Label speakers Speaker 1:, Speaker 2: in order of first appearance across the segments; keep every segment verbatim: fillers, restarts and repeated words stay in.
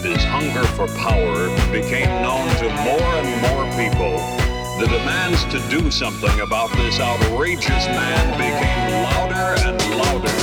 Speaker 1: and his hunger for power became known to more and more people, the demands to do something about this outrageous man became louder and louder.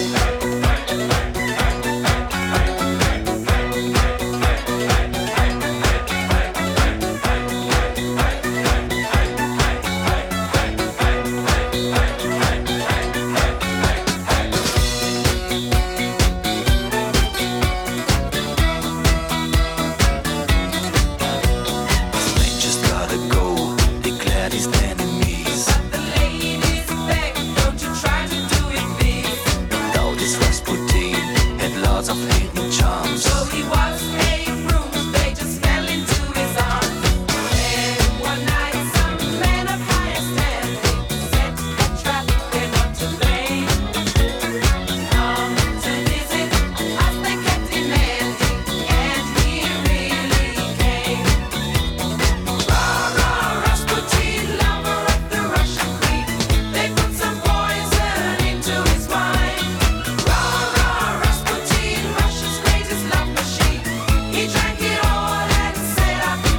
Speaker 2: Of hidden charms. So he was a bruise, they just fell into his arms. And one night, some man of higher standing set a trap, they're not to blame. Come to visit us, they kept demanding, and he really came. Rah, rah, Rasputin, lover of the Russian queen. They put some poison into his wine. Rah, rah, Rasputin, Russia's greatest love machine. He drank it all and said I'll be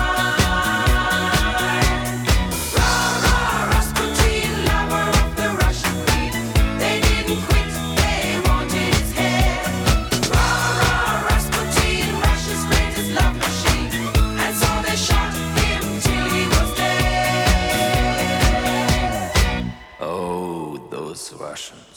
Speaker 2: fine. Rah, rah, Rasputin, lover of the Russian queen. They didn't quit, they wanted his head. Rah, rah, Rasputin, Russia's greatest love machine. And so they shot him till he was dead. Oh, those Russians.